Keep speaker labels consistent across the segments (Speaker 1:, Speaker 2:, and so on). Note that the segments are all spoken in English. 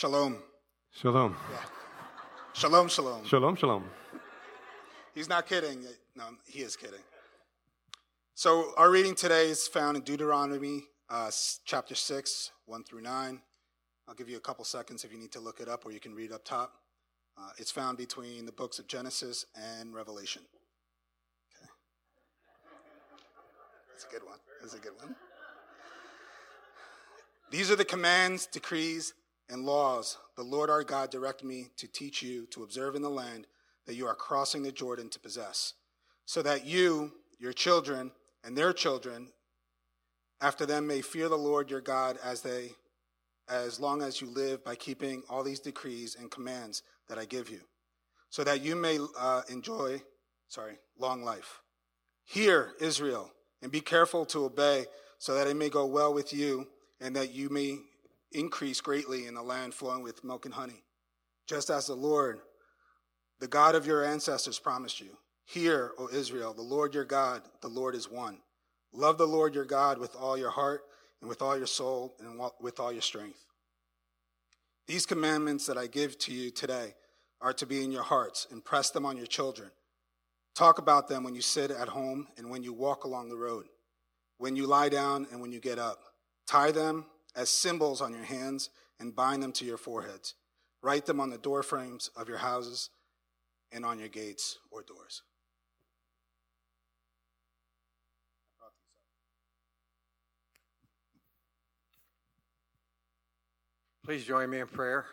Speaker 1: Shalom.
Speaker 2: Shalom.
Speaker 1: Yeah. Shalom, shalom.
Speaker 2: Shalom, shalom.
Speaker 1: He's not kidding. No, he is kidding. So our reading today is found in Deuteronomy chapter 6, 1 through 9. I'll give you a couple seconds if you need to look it up, or you can read up top. It's found between the books of Genesis and Revelation. Okay. That's a good one. That's a good one. These are the commands, decrees, and laws the Lord our God directed me to teach you to observe in the land that you are crossing the Jordan to possess, so that you, your children, and their children after them may fear the Lord your God as long as you live by keeping all these decrees and commands that I give you, so that you may enjoy long life. Hear, Israel, and be careful to obey, so that it may go well with you, and that you may increase greatly in the land flowing with milk and honey, just as the Lord, the God of your ancestors, promised you. Hear, O Israel, the Lord your God, the Lord is one. Love the Lord your God with all your heart and with all your soul and with all your strength. These commandments that I give to you today are to be in your hearts. Impress them on your children. Talk about them when you sit at home and when you walk along the road, when you lie down and when you get up. Tie them as symbols on your hands and bind them to your foreheads. Write them on the door frames of your houses and on your gates or doors.
Speaker 3: Please join me in prayer.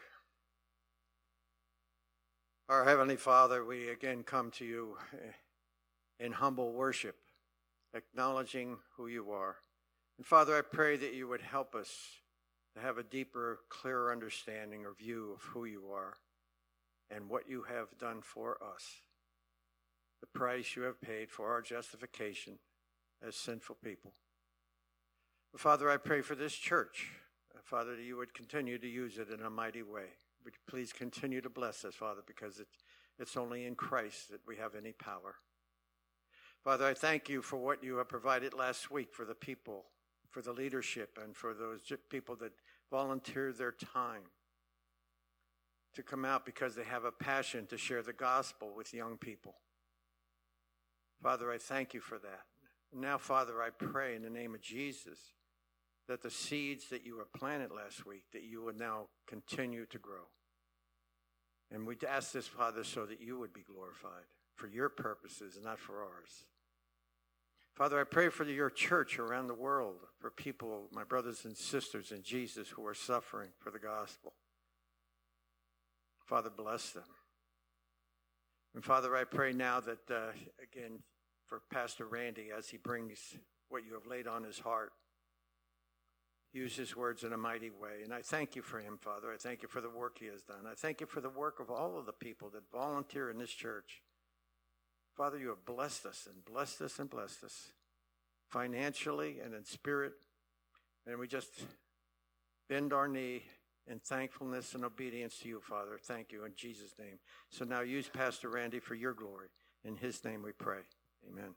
Speaker 3: Our Heavenly Father, we again come to you in humble worship, acknowledging who you are. And Father, I pray that you would help us to have a deeper, clearer understanding or view of who you are and what you have done for us, the price you have paid for our justification as sinful people. But Father, I pray for this church, Father, that you would continue to use it in a mighty way. Would you please continue to bless us, Father, because it's only in Christ that we have any power. Father, I thank you for what you have provided last week for the people, for the leadership, and for those people that volunteer their time to come out because they have a passion to share the gospel with young people. Father, I thank you for that. Now, Father, I pray in the name of Jesus that the seeds that you have planted last week, that you would now continue to grow. And we ask this, Father, so that you would be glorified for your purposes and not for ours. Father, I pray for your church around the world, for people, my brothers and sisters in Jesus who are suffering for the gospel. Father, bless them. And Father, I pray now that, again, for Pastor Randy, as he brings what you have laid on his heart, use his words in a mighty way. And I thank you for him, Father. I thank you for the work he has done. I thank you for the work of all of the people that volunteer in this church. Father, you have blessed us and blessed us and blessed us financially and in spirit. And we just bend our knee in thankfulness and obedience to you, Father. Thank you in Jesus' name. So now use Pastor Randy for your glory. In his name we pray. Amen.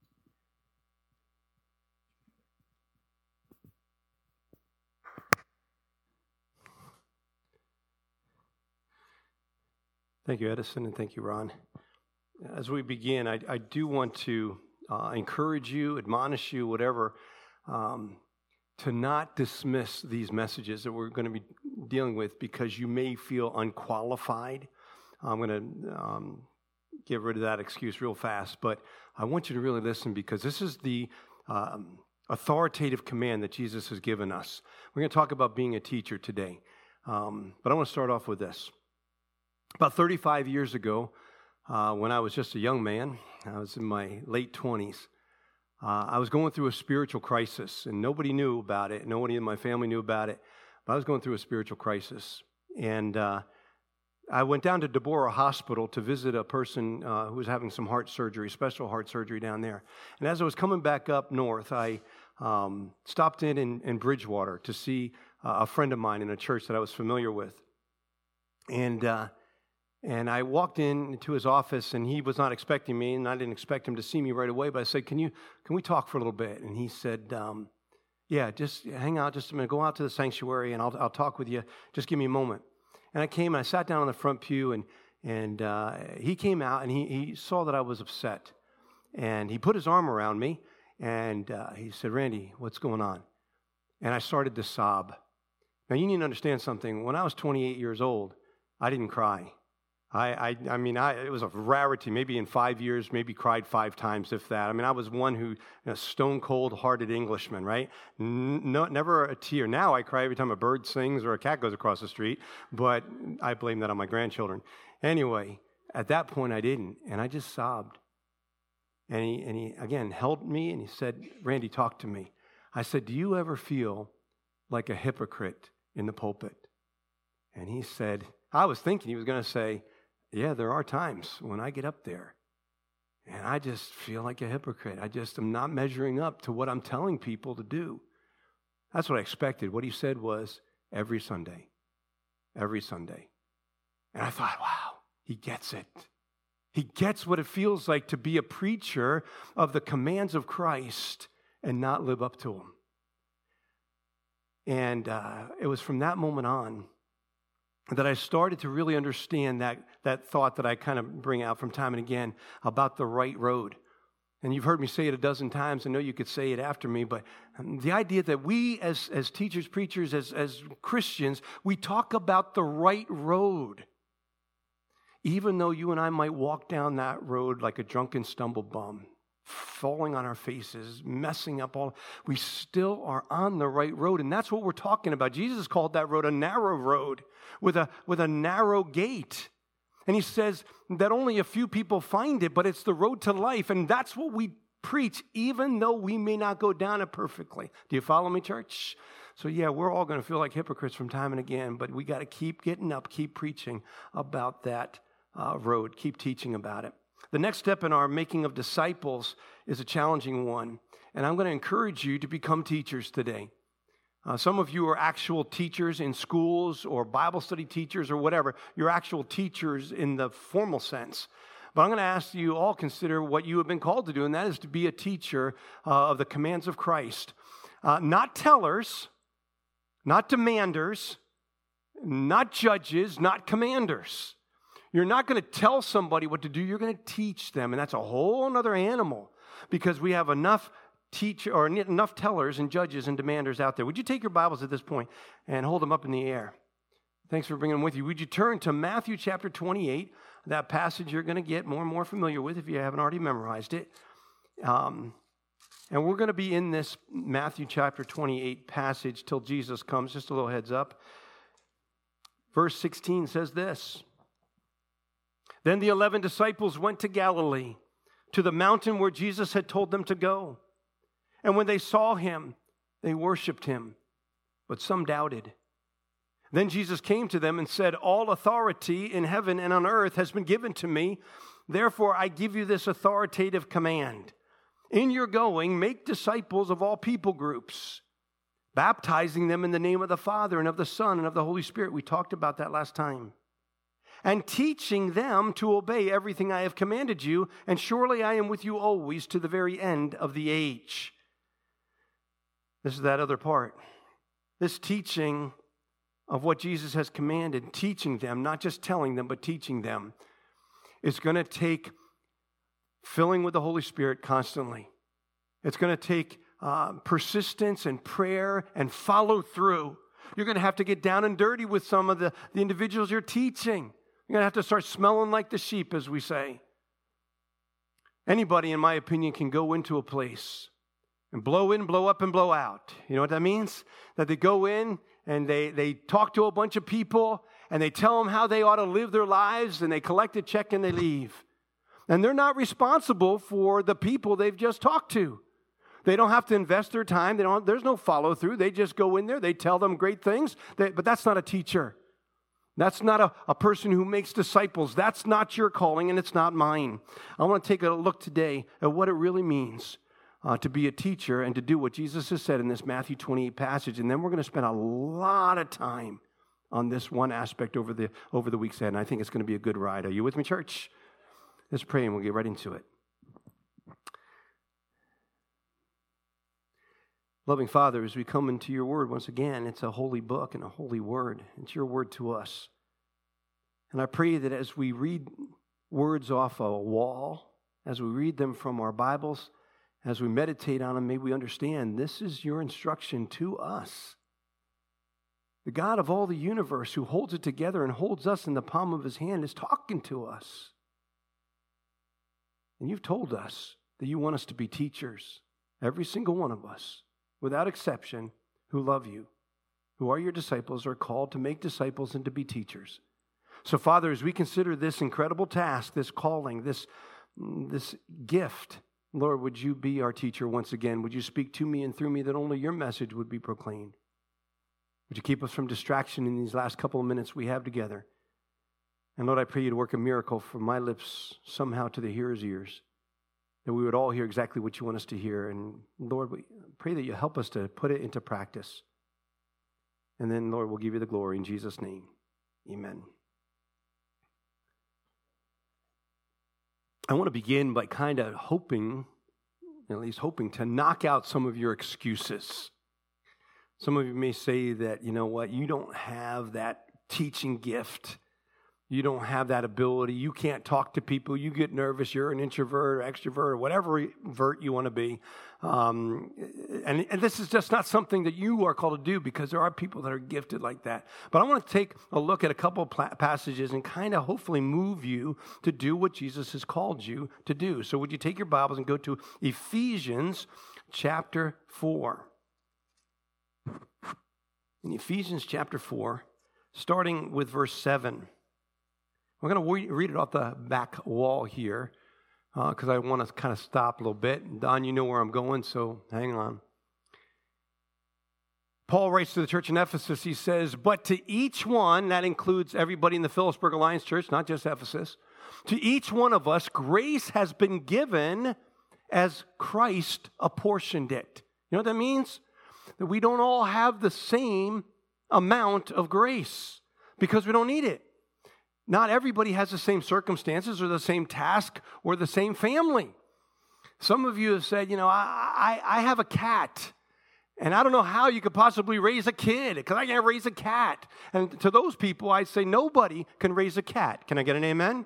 Speaker 2: Thank you, Edison, and thank you, Ron. As we begin, I do want to encourage you, admonish you, whatever, to not dismiss these messages that we're going to be dealing with because you may feel unqualified. I'm going to get rid of that excuse real fast, but I want you to really listen because this is the authoritative command that Jesus has given us. We're going to talk about being a teacher today, but I want to start off with this. About 35 years ago, when I was just a young man, I was in my late 20s, I was going through a spiritual crisis, and nobody knew about it. Nobody in my family knew about it, but I was going through a spiritual crisis. And I went down to Deborah Hospital to visit a person who was having some heart surgery, special heart surgery down there. And as I was coming back up north, I stopped in Bridgewater to see a friend of mine in a church that I was familiar with. And I walked into his office, and he was not expecting me, and I didn't expect him to see me right away. But I said, "Can we talk for a little bit?" And he said, "Yeah, just hang out just a minute. Go out to the sanctuary, and I'll talk with you. Just give me a moment." And I came and I sat down on the front pew, and he came out, and he saw that I was upset. And he put his arm around me, and he said, "Randy, what's going on?" And I started to sob. Now, you need to understand something. When I was 28 years old, I didn't cry. It was a rarity. Maybe in 5 years, maybe cried 5 times, if that. I mean, I was one who, stone cold-hearted Englishman, right? Never a tear. Now I cry every time a bird sings or a cat goes across the street, but I blame that on my grandchildren. Anyway, at that point, I didn't, and I just sobbed. And he again held me, and he said, "Randy, talk to me." I said, "Do you ever feel like a hypocrite in the pulpit?" And he said, I was thinking he was going to say, "Yeah, there are times when I get up there and I just feel like a hypocrite. I just am not measuring up to what I'm telling people to do." That's what I expected. What he said was, every Sunday. Every Sunday. And I thought, wow, he gets it. He gets what it feels like to be a preacher of the commands of Christ and not live up to them. And it was from that moment on that I started to really understand that thought that I kind of bring out from time and again about the right road. And you've heard me say it a dozen times. I know you could say it after me, but the idea that we as teachers, preachers, as Christians, we talk about the right road. Even though you and I might walk down that road like a drunken stumble bum, falling on our faces, messing up we still are on the right road. And that's what we're talking about. Jesus called that road a narrow road with a narrow gate. And he says that only a few people find it, but it's the road to life. And that's what we preach, even though we may not go down it perfectly. Do you follow me, church? So yeah, we're all going to feel like hypocrites from time and again, but we got to keep getting up, keep preaching about that road, keep teaching about it. The next step in our making of disciples is a challenging one, and I'm going to encourage you to become teachers today. Some of you are actual teachers in schools or Bible study teachers or whatever. You're actual teachers in the formal sense. But I'm going to ask you all consider what you have been called to do, and that is to be a teacher of the commands of Christ. Not tellers, not demanders, not judges, not commanders. You're not going to tell somebody what to do. You're going to teach them, and that's a whole other animal because we have enough tellers and judges and demanders out there. Would you take your Bibles at this point and hold them up in the air? Thanks for bringing them with you. Would you turn to Matthew chapter 28, that passage you're going to get more and more familiar with if you haven't already memorized it. And we're going to be in this Matthew chapter 28 passage till Jesus comes. Just a little heads up. Verse 16 says this. Then the 11 disciples went to Galilee, to the mountain where Jesus had told them to go. And when they saw him, they worshiped him, but some doubted. Then Jesus came to them and said, "All authority in heaven and on earth has been given to me. Therefore, I give you this authoritative command. In your going, make disciples of all people groups, baptizing them in the name of the Father and of the Son and of the Holy Spirit." We talked about that last time. "And teaching them to obey everything I have commanded you, and surely I am with you always to the very end of the age." This is that other part. This teaching of what Jesus has commanded, teaching them, not just telling them, but teaching them, is going to take filling with the Holy Spirit constantly. It's going to take persistence and prayer and follow through. You're going to have to get down and dirty with some of the individuals you're teaching. You're going to have to start smelling like the sheep, as we say. Anybody, in my opinion, can go into a place and blow in, blow up, and blow out. You know what that means? That they go in and they talk to a bunch of people and they tell them how they ought to live their lives and they collect a check and they leave. And they're not responsible for the people they've just talked to. They don't have to invest their time. There's no follow through. They just go in there. They tell them great things. But that's not a teacher. That's not a person who makes disciples. That's not your calling, and it's not mine. I want to take a look today at what it really means to be a teacher and to do what Jesus has said in this Matthew 28 passage. And then we're going to spend a lot of time on this one aspect over the weeks ahead. And I think it's going to be a good ride. Are you with me, church? Let's pray and we'll get right into it. Loving Father, as we come into your word once again, it's a holy book and a holy word. It's your word to us. And I pray that as we read words off a wall, as we read them from our Bibles, as we meditate on them, may we understand this is your instruction to us. The God of all the universe who holds it together and holds us in the palm of his hand is talking to us. And you've told us that you want us to be teachers, every single one of us, without exception, who love you, who are your disciples, are called to make disciples and to be teachers. So, Father, as we consider this incredible task, this calling, this gift, Lord, would you be our teacher once again? Would you speak to me and through me that only your message would be proclaimed? Would you keep us from distraction in these last couple of minutes we have together? And Lord, I pray you to work a miracle from my lips somehow to the hearer's ears, that we would all hear exactly what you want us to hear. And Lord, we pray that you help us to put it into practice. And then, Lord, we'll give you the glory in Jesus' name. Amen. I want to begin by kind of hoping to knock out some of your excuses. Some of you may say that, you know what, you don't have that teaching gift. You don't have that ability. You can't talk to people. You get nervous. You're an introvert or extrovert or whatever vert you want to be. And this is just not something that you are called to do, because there are people that are gifted like that. But I want to take a look at a couple of passages and kind of hopefully move you to do what Jesus has called you to do. So would you take your Bibles and go to Ephesians chapter 4. In Ephesians chapter 4, starting with verse 7. We're going to read it off the back wall here because I want to kind of stop a little bit. Don, you know where I'm going, so hang on. Paul writes to the church in Ephesus, he says, "But to each one," that includes everybody in the Phillipsburg Alliance Church, not just Ephesus, "to each one of us, grace has been given as Christ apportioned it." You know what that means? That we don't all have the same amount of grace because we don't need it. Not everybody has the same circumstances or the same task or the same family. Some of you have said, you know, I have a cat, and I don't know how you could possibly raise a kid because I can't raise a cat. And to those people, I say nobody can raise a cat. Can I get an amen?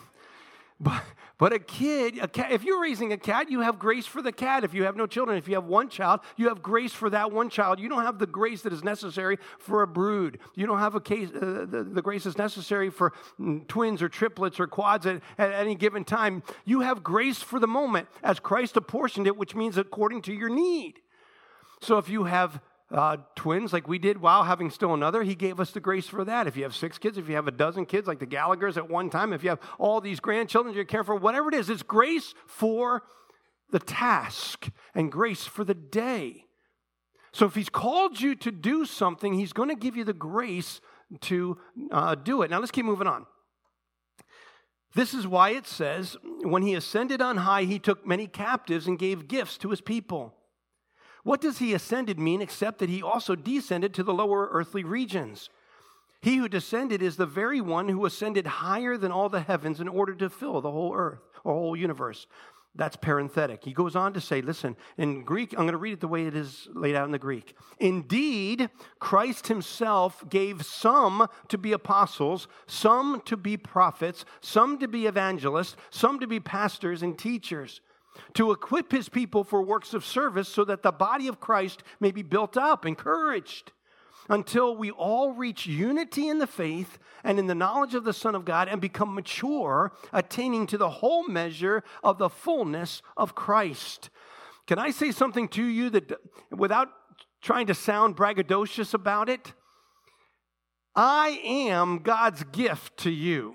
Speaker 2: But a cat, if you're raising a cat, you have grace for the cat. If you have no children, if you have one child, you have grace for that one child. You don't have the grace that is necessary for a brood. You don't have the grace that's necessary for twins or triplets or quads at any given time. You have grace for the moment as Christ apportioned it, which means according to your need. So if you have twins like we did while having still another, he gave us the grace for that. If you have 6 kids, if you have a dozen kids like the Gallaghers at one time, if you have all these grandchildren you care for, whatever it is, it's grace for the task and grace for the day. So if he's called you to do something, he's going to give you the grace to do it. Now let's keep moving on. This is why it says, when he ascended on high, he took many captives and gave gifts to his people. What does he ascended mean except that he also descended to the lower earthly regions? He who descended is the very one who ascended higher than all the heavens in order to fill the whole earth or whole universe. That's parenthetic. He goes on to say, listen, in Greek, I'm going to read it the way it is laid out in the Greek. "Indeed, Christ himself gave some to be apostles, some to be prophets, some to be evangelists, some to be pastors and teachers, to equip his people for works of service so that the body of Christ may be built up, encouraged, until we all reach unity in the faith and in the knowledge of the Son of God and become mature, attaining to the whole measure of the fullness of Christ." Can I say something to you that, without trying to sound braggadocious about it? I am God's gift to you.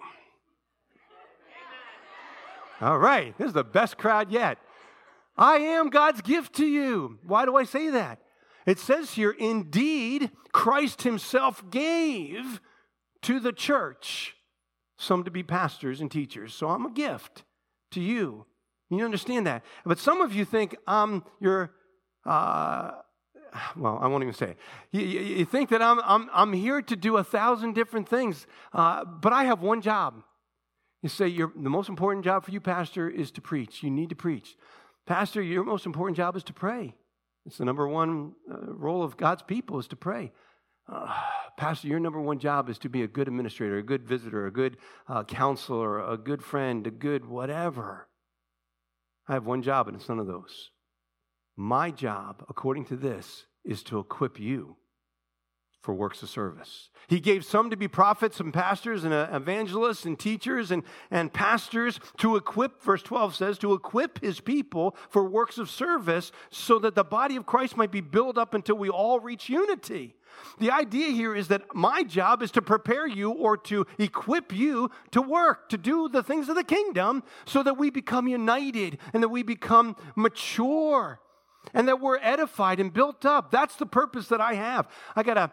Speaker 2: All right, this is the best crowd yet. I am God's gift to you. Why do I say that? It says here, indeed, Christ himself gave to the church some to be pastors and teachers. So I'm a gift to you. You understand that. But some of you think well, I won't even say it. You think that I'm here to do 1,000 different things, but I have one job. You say the most important job for you, pastor, is to preach. You need to preach. Pastor, your most important job is to pray. It's the number one role of God's people is to pray. Pastor, your number one job is to be a good administrator, a good visitor, a good counselor, a good friend, a good whatever. I have one job, and it's none of those. My job, according to this, is to equip you for works of service. He gave some to be prophets and pastors and evangelists and teachers and pastors to equip, verse 12 says, to equip his people for works of service so that the body of Christ might be built up until we all reach unity. The idea here is that my job is to prepare you or to equip you to work, to do the things of the kingdom so that we become united and that we become mature. And that we're edified and built up. That's the purpose that I have. I got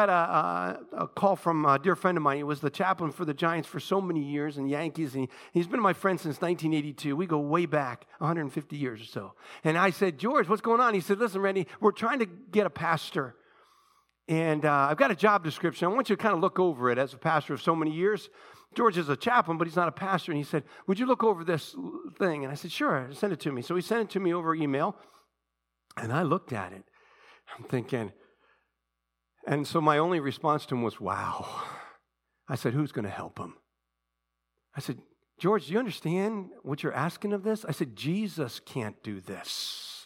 Speaker 2: a call from a dear friend of mine. He was the chaplain for the Giants for so many years and Yankees. And he's been my friend since 1982. We go way back, 150 years or so. And I said, George, what's going on? He said, listen, Randy, we're trying to get a pastor. And I've got a job description. I want you to kind of look over it as a pastor of so many years. George is a chaplain, but he's not a pastor. And he said, would you look over this thing? And I said, sure, send it to me. So he sent it to me over email. And I looked at it. I'm thinking, and so my only response to him was, wow. I said, who's going to help him? I said, George, do you understand what you're asking of this? I said, Jesus can't do this.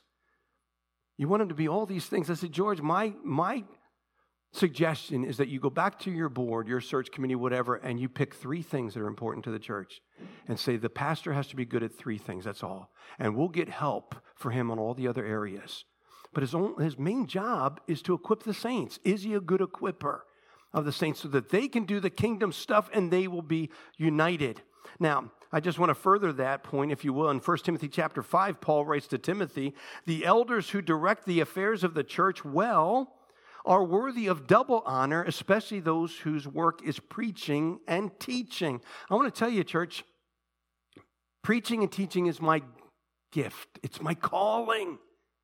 Speaker 2: You want him to be all these things. I said, George, my suggestion is that you go back to your board, your search committee, whatever, and you pick 3 things that are important to the church and say the pastor has to be good at 3 things, that's all. And we'll get help for him on all the other areas. But his main job is to equip the saints. Is he a good equipper of the saints so that they can do the kingdom stuff and they will be united? Now, I just want to further that point, if you will. In 1 Timothy chapter 5, Paul writes to Timothy, the elders who direct the affairs of the church well are worthy of double honor, especially those whose work is preaching and teaching. I want to tell you, church, preaching and teaching is my gift. It's my calling.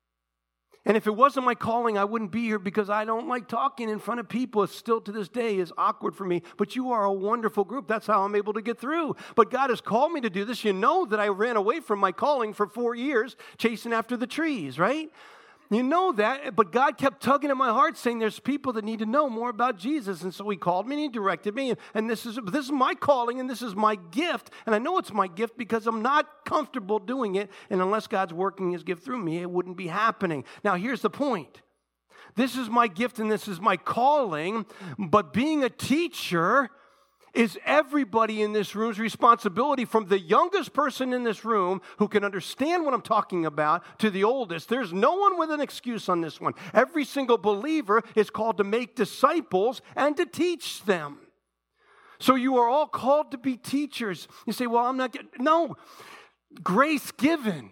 Speaker 2: And if it wasn't my calling, I wouldn't be here because I don't like talking in front of people. It still to this day is awkward for me. But you are a wonderful group. That's how I'm able to get through. But God has called me to do this. You know that I ran away from my calling for 4 years chasing after the trees, right? You know that, but God kept tugging at my heart saying there's people that need to know more about Jesus. And so he called me and he directed me. And this is my calling and this is my gift. And I know it's my gift because I'm not comfortable doing it. And unless God's working his gift through me, it wouldn't be happening. Now, here's the point. This is my gift and this is my calling. But being a teacher is everybody in this room's responsibility, from the youngest person in this room who can understand what I'm talking about to the oldest. There's no one with an excuse on this one. Every single believer is called to make disciples and to teach them. So you are all called to be teachers. You say, well, I'm not. No, grace given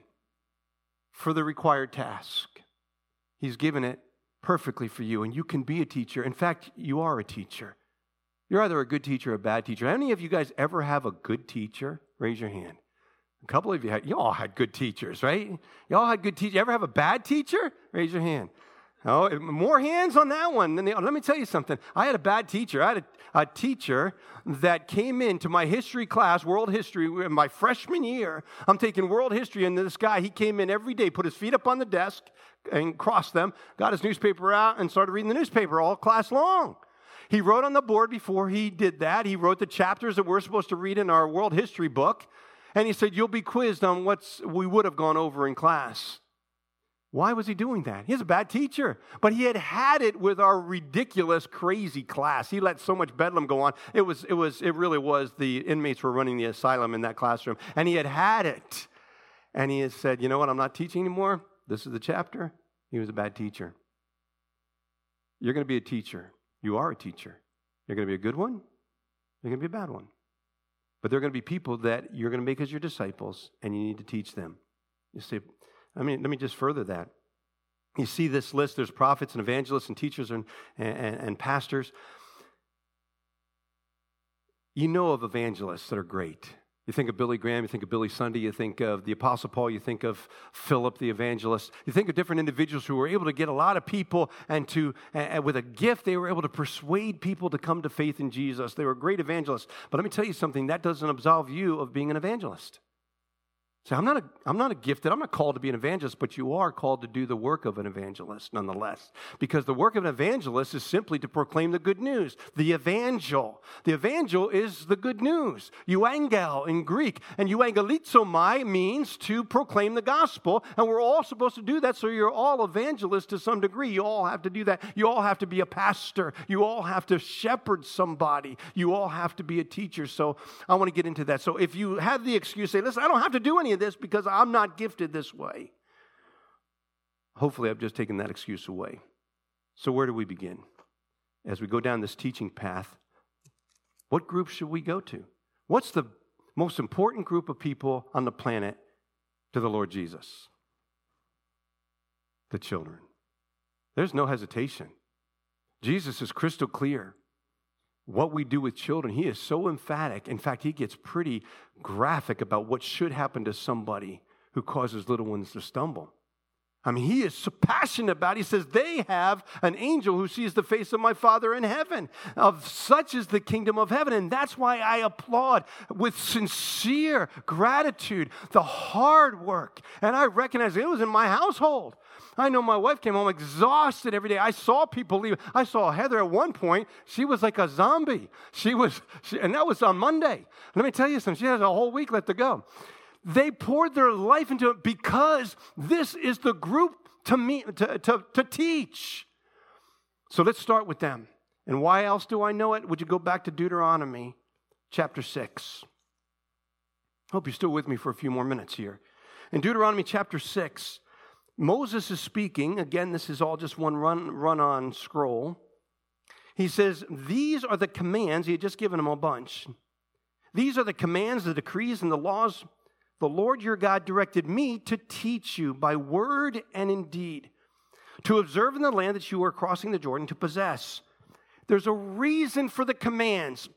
Speaker 2: for the required task. He's given it perfectly for you, and you can be a teacher. In fact, you are a teacher. You're either a good teacher or a bad teacher. How many of you guys ever have a good teacher? Raise your hand. A couple of you all had good teachers, right? You all had good teachers. You ever have a bad teacher? Raise your hand. Oh, more hands on that one. Let me tell you something. I had a bad teacher. I had a teacher that came into my history class, world history, in my freshman year. I'm taking world history, and this guy, he came in every day, put his feet up on the desk and crossed them, got his newspaper out, and started reading the newspaper all class long. He wrote on the board before he did that. He wrote the chapters that we're supposed to read in our world history book. And he said, you'll be quizzed on what we would have gone over in class. Why was he doing that? He's a bad teacher. But he had it with our ridiculous, crazy class. He let so much bedlam go on. It really was. The inmates were running the asylum in that classroom. And he had it. And he had said, you know what? I'm not teaching anymore. This is the chapter. He was a bad teacher. You're going to be a teacher. You are a teacher. You're going to be a good one. You're going to be a bad one. But there are going to be people that you're going to make as your disciples, and you need to teach them. You say, let me just further that. You see this list. There's prophets and evangelists and teachers and pastors. You know of evangelists that are great. You think of Billy Graham, you think of Billy Sunday, you think of the Apostle Paul, you think of Philip the evangelist. You think of different individuals who were able to get a lot of people and with a gift, they were able to persuade people to come to faith in Jesus. They were great evangelists. But let me tell you something, that doesn't absolve you of being an evangelist. So I'm not a gifted, I'm not called to be an evangelist, but you are called to do the work of an evangelist nonetheless. Because the work of an evangelist is simply to proclaim the good news, the evangel. The evangel is the good news, euangel in Greek. And euangelizomai means to proclaim the gospel. And we're all supposed to do that, so you're all evangelists to some degree. You all have to do that. You all have to be a pastor. You all have to shepherd somebody. You all have to be a teacher. So I want to get into that. So if you have the excuse, say, listen, I don't have to do any of this because I'm not gifted this way. Hopefully, I've just taken that excuse away. So where do we begin? As we go down this teaching path, what group should we go to? What's the most important group of people on the planet to the Lord Jesus? The children. There's no hesitation. Jesus is crystal clear. What we do with children, he is so emphatic. In fact, he gets pretty graphic about what should happen to somebody who causes little ones to stumble. I mean, he is so passionate about it. He says, they have an angel who sees the face of my Father in heaven. Of such is the kingdom of heaven. And that's why I applaud with sincere gratitude the hard work. And I recognize it was in my household. I know my wife came home exhausted every day. I saw people leave. I saw Heather at one point. She was like a zombie. And that was on Monday. Let me tell you something. She has a whole week left to go. They poured their life into it because this is the group to teach. So let's start with them. And why else do I know it? Would you go back to Deuteronomy chapter 6? Hope you're still with me for a few more minutes here. In Deuteronomy chapter 6, Moses is speaking. Again, this is all just one run-on scroll. He says, these are the commands. He had just given them a bunch. These are the commands, the decrees, and the laws the Lord your God directed me to teach you by word and in deed, to observe in the land that you are crossing the Jordan to possess. There's a reason for the commands.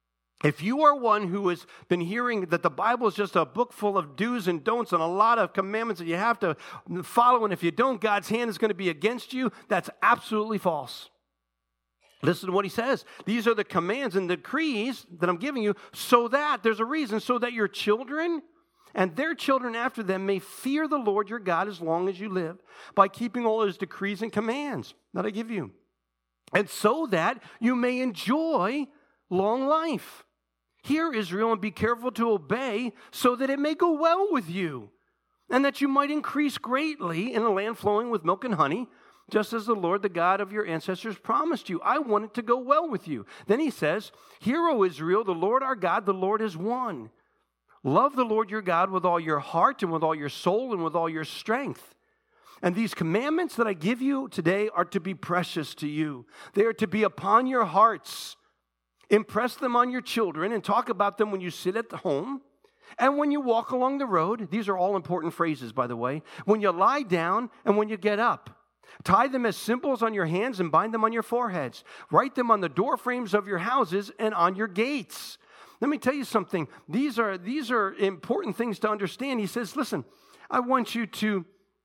Speaker 2: If you are one who has been hearing that the Bible is just a book full of do's and don'ts and a lot of commandments that you have to follow, and if you don't, God's hand is going to be against you, that's absolutely false. Listen to what he says. These are the commands and decrees that I'm giving you so that, there's a reason, so that your children and their children after them may fear the Lord your God as long as you live, by keeping all his decrees and commands that I give you, and so that you may enjoy long life. Hear, Israel, and be careful to obey, so that it may go well with you, and that you might increase greatly in a land flowing with milk and honey, just as the Lord, the God of your ancestors, promised you. I want it to go well with you. Then he says, Hear, O Israel, the Lord our God, the Lord is one. Love the Lord your God with all your heart and with all your soul and with all your strength. And these commandments that I give you today are to be precious to you. They are to be upon your hearts. Impress them on your children and talk about them when you sit at the home and when you walk along the road. These are all important phrases, by the way. When you lie down and when you get up. Tie them as symbols on your hands and bind them on your foreheads. Write them on the door frames of your houses and on your gates. Let me tell you something. These are important things to understand. He says, listen, I want you to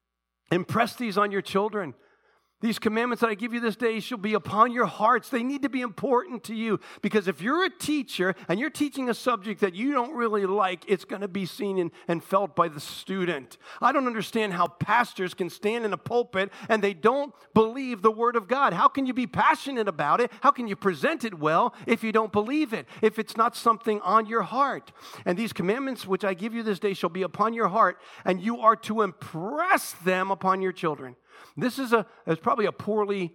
Speaker 2: impress these on your children. These commandments that I give you this day shall be upon your hearts. They need to be important to you, because if you're a teacher and you're teaching a subject that you don't really like, it's going to be seen and felt by the student. I don't understand how pastors can stand in a pulpit and they don't believe the Word of God. How can you be passionate about it? How can you present it well if you don't believe it, if it's not something on your heart? And these commandments which I give you this day shall be upon your heart, and you are to impress them upon your children. This is it's probably a poorly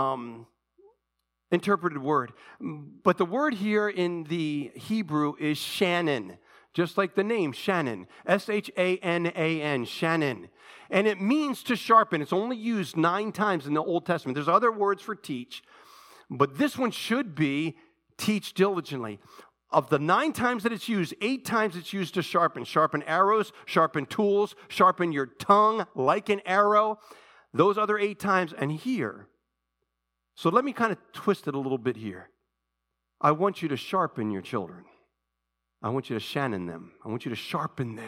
Speaker 2: interpreted word. But the word here in the Hebrew is Shannon, just like the name Shannon, S-H-A-N-A-N, Shannon. And it means to sharpen. It's only used 9 times in the Old Testament. There's other words for teach, but this one should be teach diligently. Of the 9 times that it's used, 8 times it's used to sharpen. Sharpen arrows, sharpen tools, sharpen your tongue like an arrow. Those other 8 times, and here. So let me kind of twist it a little bit here. I want you to sharpen your children. I want you to Shannon them. I want you to sharpen them.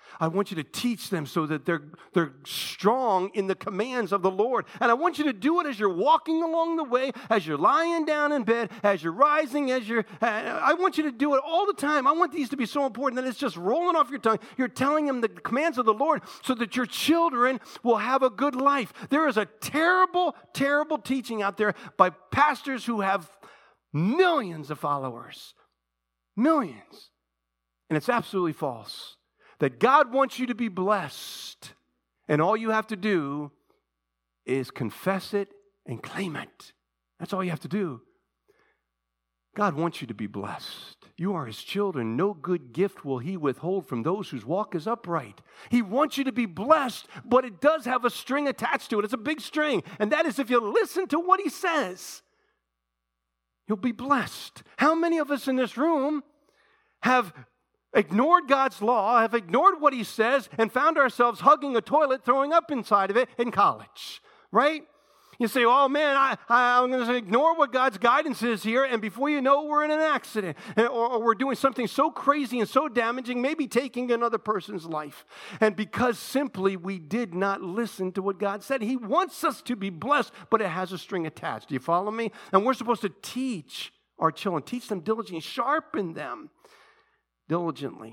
Speaker 2: I want you to teach them so that they're strong in the commands of the Lord. And I want you to do it as you're walking along the way, as you're lying down in bed, as you're rising, I want you to do it all the time. I want these to be so important that it's just rolling off your tongue. You're telling them the commands of the Lord so that your children will have a good life. There is a terrible, terrible teaching out there by pastors who have millions of followers. Millions. And it's absolutely false. That God wants you to be blessed, and all you have to do is confess it and claim it. That's all you have to do. God wants you to be blessed. You are His children. No good gift will He withhold from those whose walk is upright. He wants you to be blessed, but it does have a string attached to it. It's a big string, and that is if you listen to what He says, you'll be blessed. How many of us in this room have ignored God's law, have ignored what He says, and found ourselves hugging a toilet, throwing up inside of it in college, right? You say, oh man, I'm going to ignore what God's guidance is here, and before you know, we're in an accident, or we're doing something so crazy and so damaging, maybe taking another person's life. And because simply we did not listen to what God said. He wants us to be blessed, but it has a string attached. Do you follow me? And we're supposed to teach our children, teach them diligently, sharpen them diligently.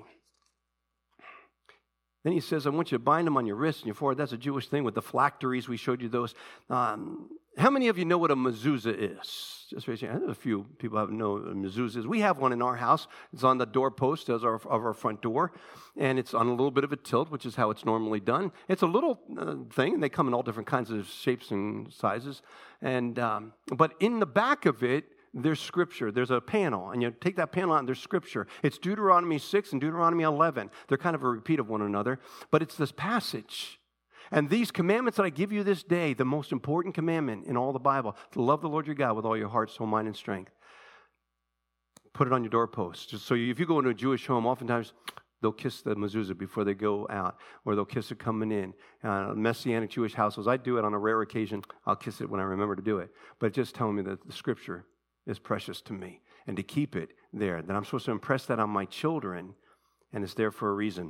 Speaker 2: Then he says, I want you to bind them on your wrists and your forehead. That's a Jewish thing with the phylacteries. We showed you those. How many of you know what a mezuzah is? Just raise your hand. A few people have know what a mezuzah is. We have one in our house. It's on the doorpost of our front door, and it's on a little bit of a tilt, which is how it's normally done. It's a little thing, and they come in all different kinds of shapes and sizes. And but in the back of it, there's scripture. There's a panel, and you take that panel out, and there's scripture. It's Deuteronomy 6 and Deuteronomy 11. They're kind of a repeat of one another, but it's this passage. And these commandments that I give you this day, the most important commandment in all the Bible, to love the Lord your God with all your heart, soul, mind, and strength. Put it on your doorpost. Just so if you go into a Jewish home, oftentimes they'll kiss the mezuzah before they go out, or they'll kiss it coming in. Messianic Jewish households, I do it on a rare occasion. I'll kiss it when I remember to do it. But just telling me that the scripture is precious to me, and to keep it there. That I'm supposed to impress that on my children, and it's there for a reason.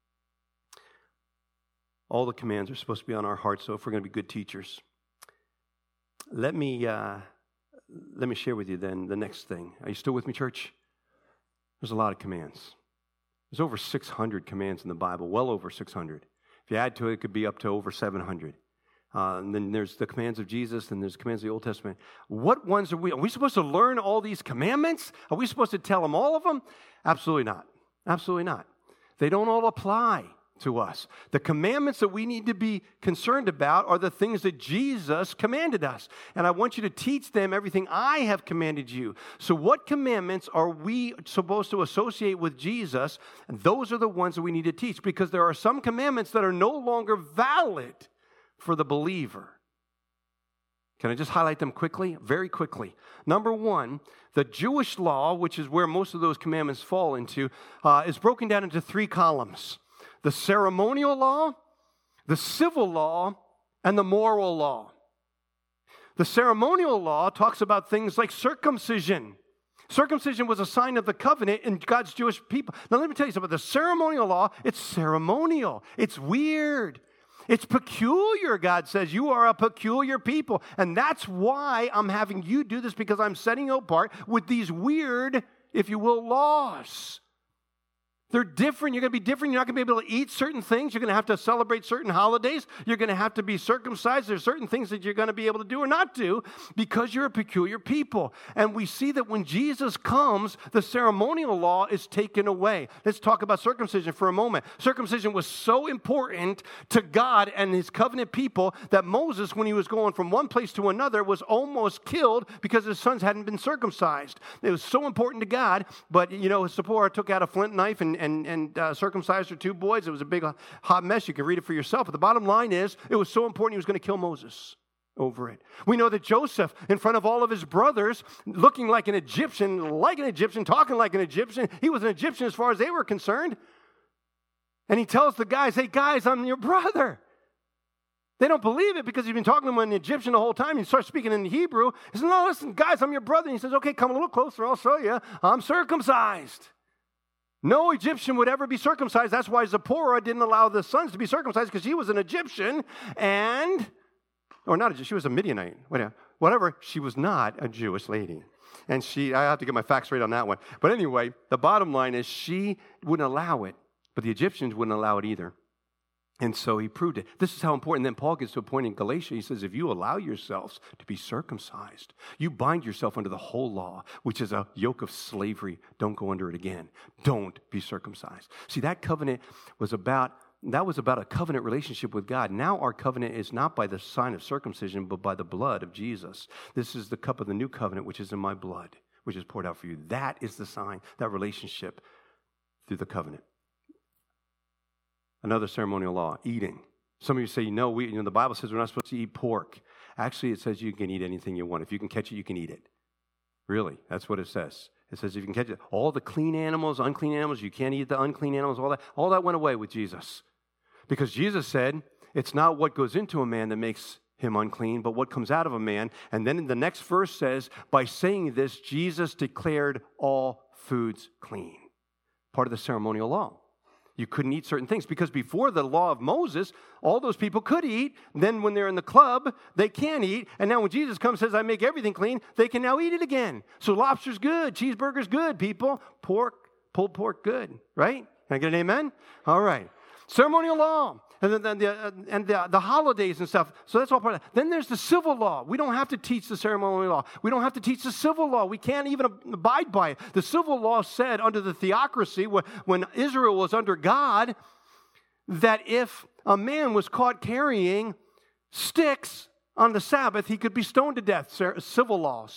Speaker 2: All the commands are supposed to be on our hearts, so if we're going to be good teachers. Let me share with you then the next thing. Are you still with me, church? There's a lot of commands. There's over 600 commands in the Bible, well over 600. If you add to it, it could be up to over 700. And then there's the commands of Jesus, and there's commands of the Old Testament. What ones are we? Are we supposed to learn all these commandments? Are we supposed to tell them all of them? Absolutely not. Absolutely not. They don't all apply to us. The commandments that we need to be concerned about are the things that Jesus commanded us. And I want you to teach them everything I have commanded you. So what commandments are we supposed to associate with Jesus? And those are the ones that we need to teach, because there are some commandments that are no longer valid for the believer. Can I just highlight them quickly? Very quickly. Number one, the Jewish law, which is where most of those commandments fall into, is broken down into 3 columns. The ceremonial law, the civil law, and the moral law. The ceremonial law talks about things like circumcision. Circumcision was a sign of the covenant in God's Jewish people. Now let me tell you something. The ceremonial law, it's ceremonial. It's weird. It's peculiar, God says. You are a peculiar people. And that's why I'm having you do this, because I'm setting you apart with these weird, if you will, laws. They're different. You're going to be different. You're not going to be able to eat certain things. You're going to have to celebrate certain holidays. You're going to have to be circumcised. There's certain things that you're going to be able to do or not do because you're a peculiar people. And we see that when Jesus comes, the ceremonial law is taken away. Let's talk about circumcision for a moment. Circumcision was so important to God and His covenant people that Moses, when he was going from one place to another, was almost killed because his sons hadn't been circumcised. It was so important to God, but, Zipporah took out a flint knife and circumcised her 2 boys. It was a big, hot mess. You can read it for yourself. But the bottom line is, it was so important he was going to kill Moses over it. We know that Joseph, in front of all of his brothers, looking like an Egyptian, talking like an Egyptian, he was an Egyptian as far as they were concerned. And he tells the guys, hey, guys, I'm your brother. They don't believe it because he's been talking to them in Egyptian the whole time. He starts speaking in Hebrew. He says, no, listen, guys, I'm your brother. And he says, okay, come a little closer. I'll show you. I'm circumcised. No Egyptian would ever be circumcised. That's why Zipporah didn't allow the sons to be circumcised, because she was an Egyptian or not a Jew, she was a Midianite. Whatever, she was not a Jewish lady. And I have to get my facts right on that one. But anyway, the bottom line is she wouldn't allow it, but the Egyptians wouldn't allow it either. And so he proved it. This is how important. Then Paul gets to a point in Galatia. He says, if you allow yourselves to be circumcised, you bind yourself under the whole law, which is a yoke of slavery. Don't go under it again. Don't be circumcised. See, that covenant was about a covenant relationship with God. Now our covenant is not by the sign of circumcision, but by the blood of Jesus. This is the cup of the new covenant, which is in my blood, which is poured out for you. That is the sign, that relationship through the covenant. Another ceremonial law, eating. Some of you say, the Bible says we're not supposed to eat pork. Actually, it says you can eat anything you want. If you can catch it, you can eat it. Really, that's what it says. It says if you can catch it. All the clean animals, unclean animals, you can't eat the unclean animals, all that went away with Jesus. Because Jesus said, it's not what goes into a man that makes him unclean, but what comes out of a man. And then in the next verse says, by saying this, Jesus declared all foods clean. Part of the ceremonial law. You couldn't eat certain things because before the law of Moses, all those people could eat. Then when they're in the club, they can't eat. And now when Jesus comes and says, I make everything clean, they can now eat it again. So lobster's good. Cheeseburger's good, people. Pulled pork, good. Right? Can I get an amen? All right. Ceremonial law. And the holidays and stuff. So that's all part of that. Then there's the civil law. We don't have to teach the ceremonial law. We don't have to teach the civil law. We can't even abide by it. The civil law said under the theocracy, when Israel was under God, that if a man was caught carrying sticks on the Sabbath, he could be stoned to death. Civil law.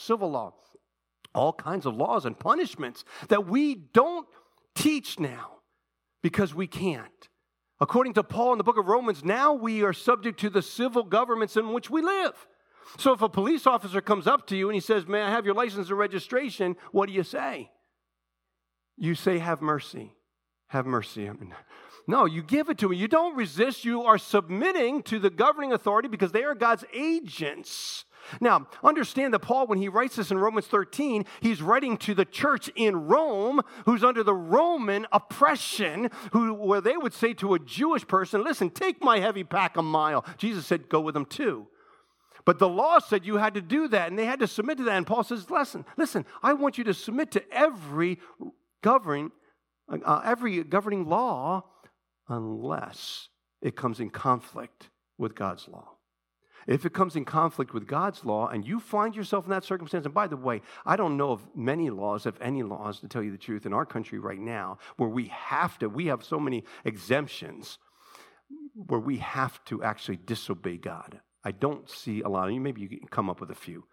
Speaker 2: All kinds of laws and punishments that we don't teach now because we can't. According to Paul in the book of Romans, now we are subject to the civil governments in which we live. So if a police officer comes up to you and he says, may I have your license and registration? What do you say? You say, have mercy. Have mercy. No, you give it to him. You don't resist. You are submitting to the governing authority because they are God's agents. Now, understand that Paul, when he writes this in Romans 13, he's writing to the church in Rome who's under the Roman oppression, where they would say to a Jewish person, listen, take my heavy pack a mile. Jesus said, go with them too. But the law said you had to do that, and they had to submit to that. And Paul says, listen, I want you to submit to every governing law unless it comes in conflict with God's law. If it comes in conflict with God's law and you find yourself in that circumstance, and by the way, I don't know of many laws, if any laws, to tell you the truth, in our country right now, where we have so many exemptions, where we have to actually disobey God. I don't see a lot of you. Maybe you can come up with a few.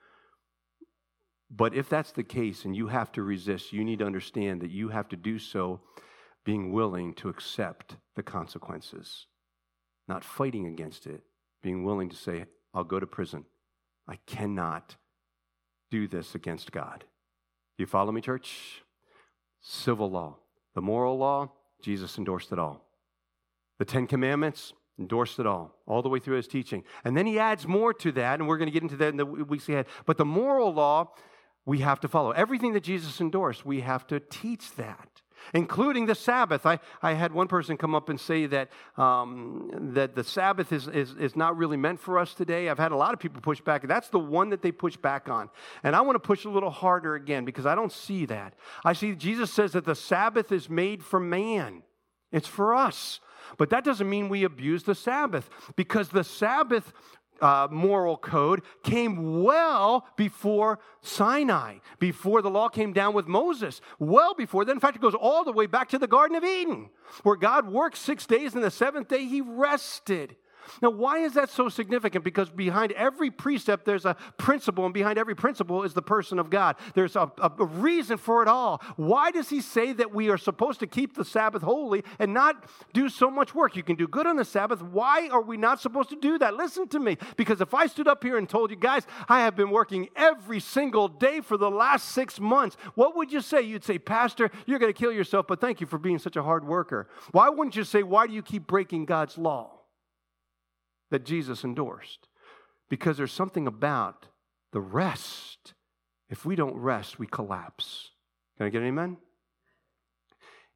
Speaker 2: But if that's the case and you have to resist, you need to understand that you have to do so being willing to accept the consequences, not fighting against it, being willing to say, I'll go to prison. I cannot do this against God. Do you follow me, church? Civil law. The moral law, Jesus endorsed it all. The 10 Commandments, endorsed it all the way through his teaching. And then he adds more to that, and we're going to get into that in the weeks ahead. But the moral law, we have to follow. Everything that Jesus endorsed, we have to teach that. Including the Sabbath. I had one person come up and say that that the Sabbath is not really meant for us today. I've had a lot of people push back. That's the one that they push back on. And I want to push a little harder again because I don't see that. I see Jesus says that the Sabbath is made for man. It's for us. But that doesn't mean we abuse the Sabbath, because the Sabbath moral code came well before Sinai, before the law came down with Moses, well before then. In fact, it goes all the way back to the Garden of Eden, where God worked 6 days, and the seventh day he rested. Now, why is that so significant? Because behind every precept, there's a principle, and behind every principle is the person of God. There's a reason for it all. Why does he say that we are supposed to keep the Sabbath holy and not do so much work? You can do good on the Sabbath. Why are we not supposed to do that? Listen to me. Because if I stood up here and told you, guys, I have been working every single day for the last 6 months, what would you say? You'd say, Pastor, you're going to kill yourself, but thank you for being such a hard worker. Why wouldn't you say, why do you keep breaking God's law that Jesus endorsed? Because there's something about the rest. If we don't rest, we collapse. Can I get an amen?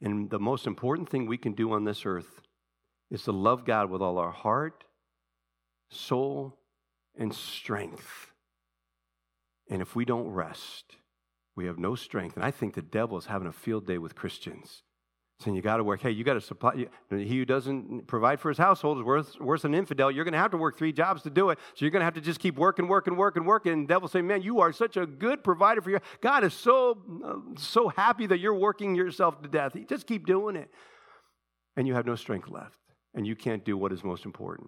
Speaker 2: And the most important thing we can do on this earth is to love God with all our heart, soul, and strength. And if we don't rest, we have no strength. And I think the devil is having a field day with Christians. Saying you got to work. Hey, you got to supply. He who doesn't provide for his household is worse than an infidel. You're going to have to work 3 jobs to do it. So you're going to have to just keep working. And the devil saying, man, you are such a good provider for your. God is so happy that you're working yourself to death. You just keep doing it. And you have no strength left. And you can't do what is most important.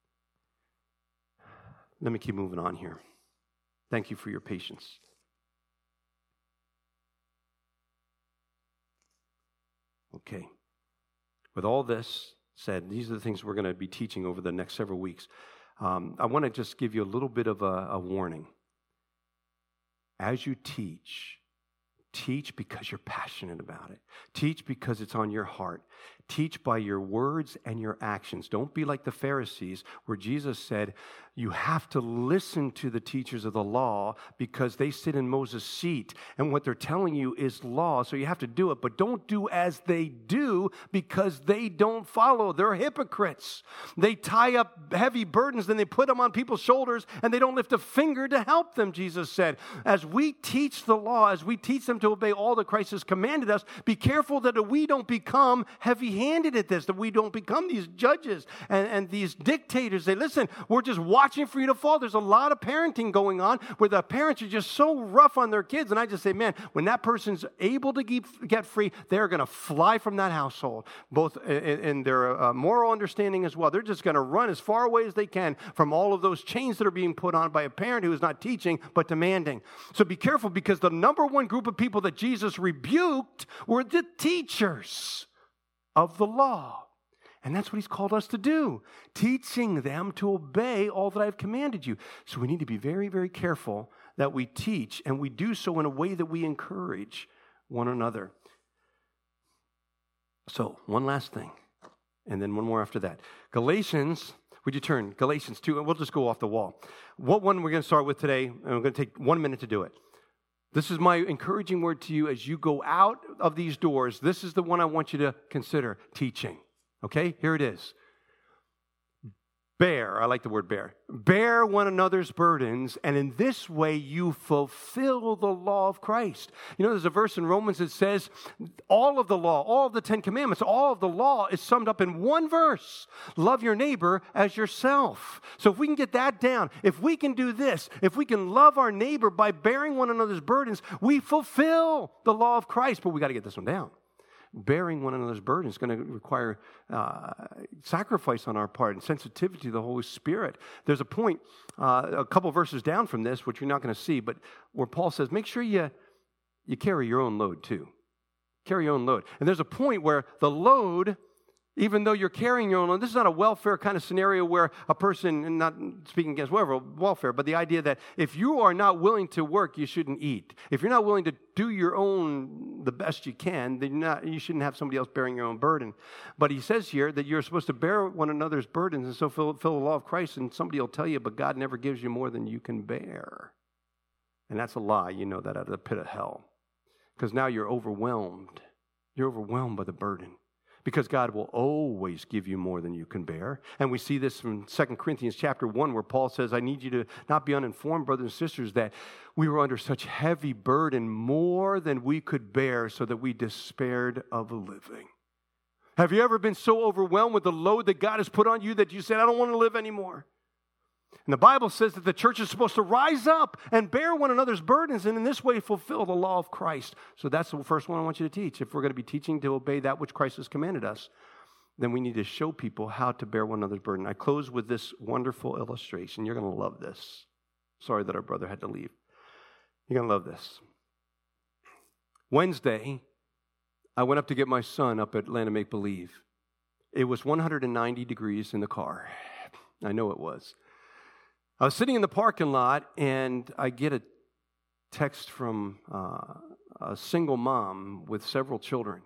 Speaker 2: Let me keep moving on here. Thank you for your patience. Okay. With all this said, these are the things we're going to be teaching over the next several weeks. I want to just give you a little bit of a warning. As you teach because you're passionate about it. Teach because it's on your heart. Teach by your words and your actions. Don't be like the Pharisees, where Jesus said, you have to listen to the teachers of the law because they sit in Moses' seat. And what they're telling you is law, so you have to do it. But don't do as they do because they don't follow. They're hypocrites. They tie up heavy burdens, then they put them on people's shoulders, and they don't lift a finger to help them, Jesus said. As we teach the law, as we teach them to obey all that Christ has commanded us, be careful that we don't become heavy-handed at this, that we don't become these judges and these dictators. They listen, we're just watching for you to fall. There's a lot of parenting going on where the parents are just so rough on their kids. And I just say, man, when that person's able to get free, they're going to fly from that household, both in their moral understanding as well. They're just going to run as far away as they can from all of those chains that are being put on by a parent who is not teaching but demanding. So be careful, because the number one group of people that Jesus rebuked were the teachers of the law. And that's what he's called us to do, teaching them to obey all that I've commanded you. So we need to be very, very careful that we teach, and we do so in a way that we encourage one another. So, one last thing, and then one more after that. Galatians, would you turn? Galatians 2, and we'll just go off the wall. What one we're going to start with today, and we're going to take 1 minute to do it. This is my encouraging word to you as you go out of these doors. This is the one I want you to consider teaching. Okay, here it is. Bear, I like the word bear. Bear one another's burdens, and in this way you fulfill the law of Christ. You know, there's a verse in Romans that says all of the law, all of the 10 commandments, all of the law is summed up in one verse. Love your neighbor as yourself. So if we can get that down, if we can do this, if we can love our neighbor by bearing one another's burdens, we fulfill the law of Christ. But we got to get this one down. Bearing one another's burden is going to require sacrifice on our part and sensitivity to the Holy Spirit. There's a point, a couple verses down from this, which you're not going to see, but where Paul says, make sure you carry your own load too. Carry your own load. And there's a point where the load, even though you're carrying your own load, this is not a welfare kind of scenario where a person, and not speaking against welfare, but the idea that if you are not willing to work, you shouldn't eat. If you're not willing to do your own the best you can, then you shouldn't have somebody else bearing your own burden. But he says here that you're supposed to bear one another's burdens and so fulfill the law of Christ, and somebody will tell you, but God never gives you more than you can bear. And that's a lie. You know that out of the pit of hell. Because now you're overwhelmed. You're overwhelmed by the burden. Because God will always give you more than you can bear. And we see this from 2 Corinthians chapter 1, where Paul says, I need you to not be uninformed, brothers and sisters, that we were under such heavy burden, more than we could bear, so that we despaired of living. Have you ever been so overwhelmed with the load that God has put on you that you said, I don't want to live anymore? And the Bible says that the church is supposed to rise up and bear one another's burdens, and in this way fulfill the law of Christ. So that's the first one I want you to teach. If we're going to be teaching to obey that which Christ has commanded us, then we need to show people how to bear one another's burden. I close with this wonderful illustration. You're going to love this. Sorry that our brother had to leave. You're going to love this. Wednesday, I went up to get my son up at Atlanta Make Believe. It was 190 degrees in the car. I know it was. I was sitting in the parking lot, and I get a text from a single mom with several children.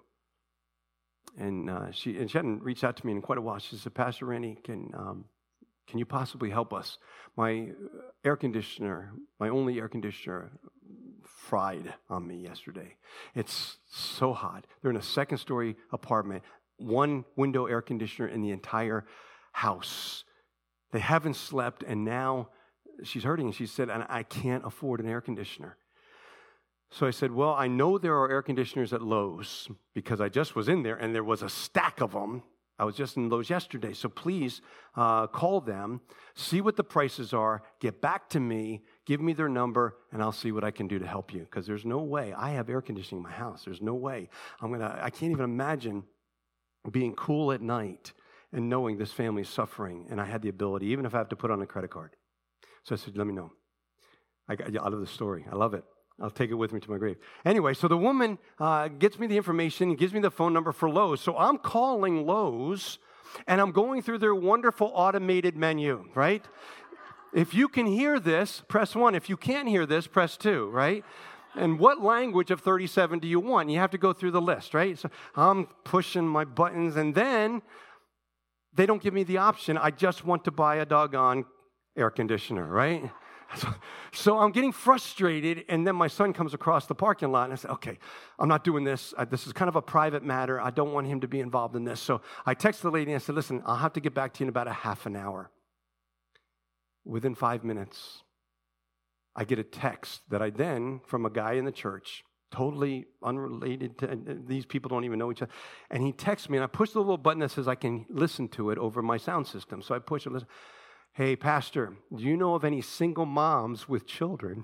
Speaker 2: And she hadn't reached out to me in quite a while. She said, Pastor Randy, can you possibly help us? My air conditioner, my only air conditioner, fried on me yesterday. It's so hot. They're in a second-story apartment, one window air conditioner in the entire house. They haven't slept, and now she's hurting. And she said, and I can't afford an air conditioner. So I said, well, I know there are air conditioners at Lowe's because I just was in there, and there was a stack of them. I was just in Lowe's yesterday. So please call them, see what the prices are, get back to me, give me their number, and I'll see what I can do to help you. Because there's no way. I have air conditioning in my house. There's no way. I can't even imagine being cool at night and knowing this family is suffering, and I had the ability, even if I have to put on a credit card. So I said, let me know. I love the story. I love it. I'll take it with me to my grave. Anyway, so the woman gets me the information and gives me the phone number for Lowe's. So I'm calling Lowe's, and I'm going through their wonderful automated menu, right? If you can hear this, press 1. If you can't hear this, press 2, right? And what language of 37 do you want? You have to go through the list, right? So I'm pushing my buttons, and then they don't give me the option. I just want to buy a doggone air conditioner, right? So I'm getting frustrated, and then my son comes across the parking lot, and I said, okay, I'm not doing this. This is kind of a private matter. I don't want him to be involved in this. So I texted the lady, and I said, listen, I'll have to get back to you in about a half an hour. Within 5 minutes, I get a text that I then, from a guy in the church, totally unrelated to, these people don't even know each other. And he texts me, and I push the little button that says I can listen to it over my sound system. So I push it, listen. Hey, Pastor, do you know of any single moms with children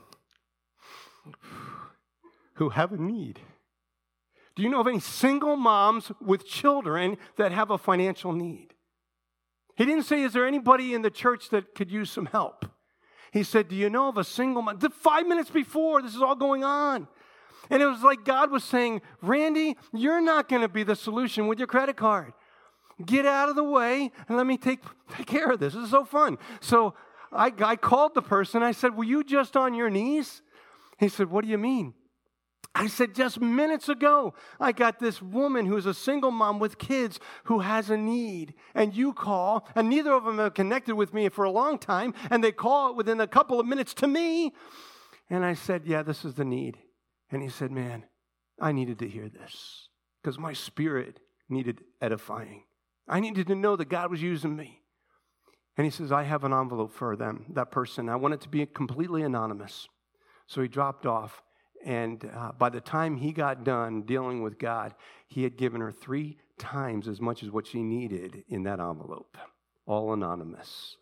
Speaker 2: who have a need? Do you know of any single moms with children that have a financial need? He didn't say, is there anybody in the church that could use some help? He said, do you know of a single mom? 5 minutes before this is all going on. And it was like God was saying, Randy, you're not going to be the solution with your credit card. Get out of the way and let me take care of this. This is so fun. So I called the person. I said, were you just on your knees? He said, what do you mean? I said, just minutes ago, I got this woman who's a single mom with kids who has a need. And you call, and neither of them have connected with me for a long time, and they call it within a couple of minutes to me. And I said, yeah, this is the need. And he said, man, I needed to hear this because my spirit needed edifying. I needed to know that God was using me. And he says, I have an envelope for them, that person. I want it to be completely anonymous. So he dropped off. And by the time he got done dealing with God, he had given her 3 times as much as what she needed in that envelope. All anonymous.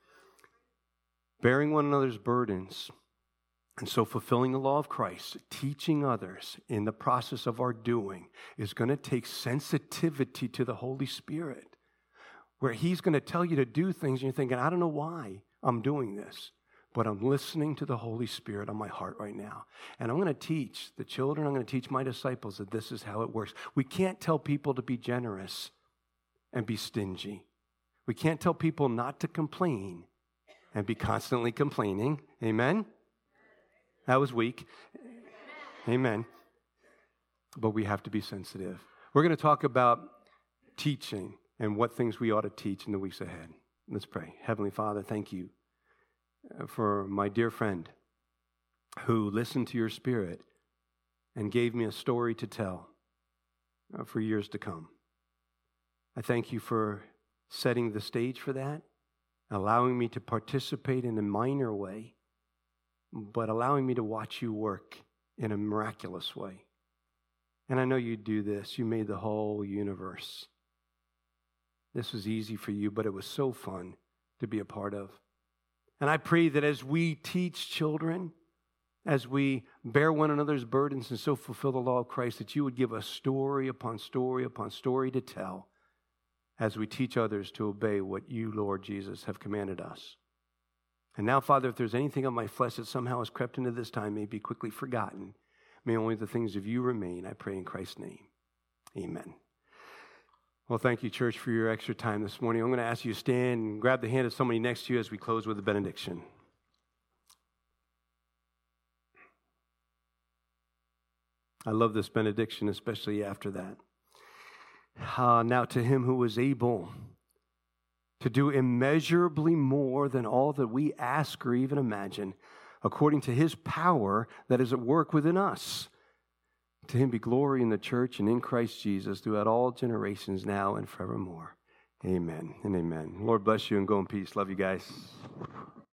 Speaker 2: Bearing one another's burdens. And so fulfilling the law of Christ, teaching others in the process of our doing is going to take sensitivity to the Holy Spirit, where he's going to tell you to do things and you're thinking, I don't know why I'm doing this, but I'm listening to the Holy Spirit on my heart right now. And I'm going to teach the children, I'm going to teach my disciples that this is how it works. We can't tell people to be generous and be stingy. We can't tell people not to complain and be constantly complaining. Amen? That was weak. Amen. But we have to be sensitive. We're going to talk about teaching and what things we ought to teach in the weeks ahead. Let's pray. Heavenly Father, thank you for my dear friend who listened to your Spirit and gave me a story to tell for years to come. I thank you for setting the stage for that, allowing me to participate in a minor way, but allowing me to watch you work in a miraculous way. And I know you do this. You made the whole universe. This was easy for you, but it was so fun to be a part of. And I pray that as we teach children, as we bear one another's burdens and so fulfill the law of Christ, that you would give us story upon story upon story to tell as we teach others to obey what you, Lord Jesus, have commanded us. And now, Father, if there's anything of my flesh that somehow has crept into this time, may be quickly forgotten. May only the things of you remain, I pray in Christ's name. Amen. Well, thank you, church, for your extra time this morning. I'm going to ask you to stand and grab the hand of somebody next to you as we close with the benediction. I love this benediction, especially after that. Now to him who is able to do immeasurably more than all that we ask or even imagine, according to his power that is at work within us. To him be glory in the church and in Christ Jesus throughout all generations, now and forevermore. Amen and amen. Lord bless you and go in peace. Love you guys.